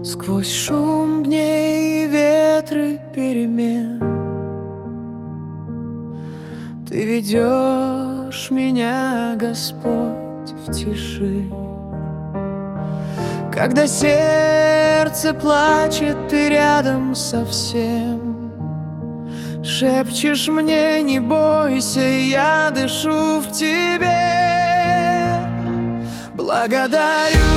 Сквозь шум дней и ветры перемен Ты ведешь меня, Господь, в тиши. Когда сердце плачет, Ты рядом совсем шепчешь мне: не бойся, я дышу в Тебе. Благодарю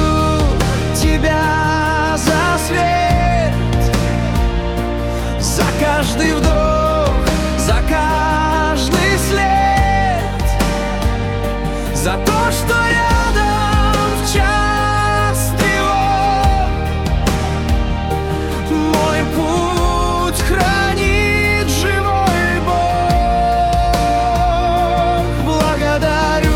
Тебя за свет, за каждый вдох, за каждый след, за то, что рядом в час тревог мой путь хранит живой Бог. Благодарю.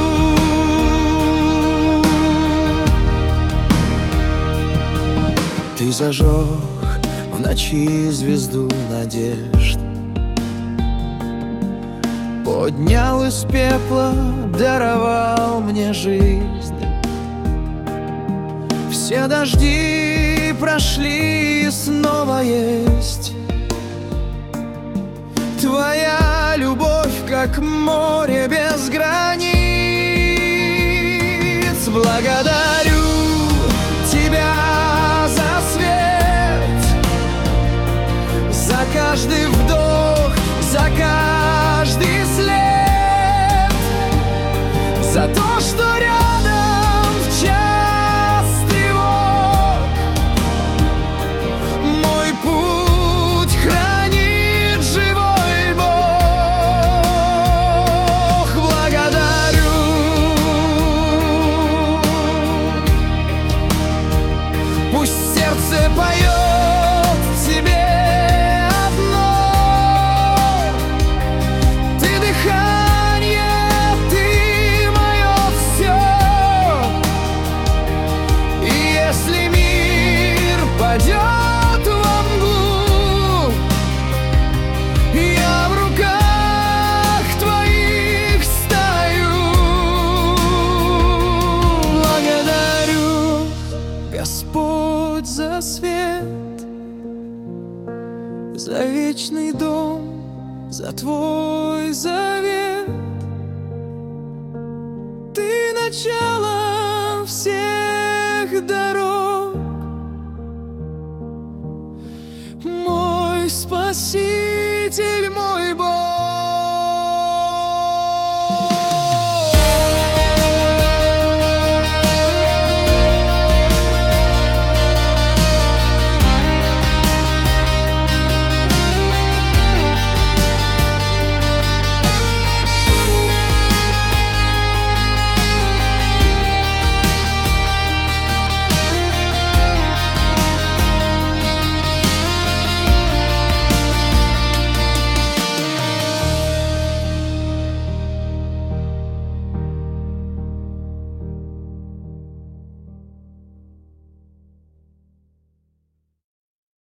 Ты зажег в ночи звезду надежд, поднял из пепла, даровал мне жизнь. Все дожди прошли, и снова есть Твоя любовь, как море без границ. Благодарю Тебя за свет, за каждый вдох, за каждый след, за то, что рядом в час тревог мой путь хранит живой Бог. Благодарю. Пусть сердце поет тебе одно: Ты дыхание, Ты мое все. И если мир падет во мглу, я в руках Твоих стою. Благодарю, Господь, за свет, за вечный дом, за Твой завет. Ты начало всех дорог, мой Спаситель, мой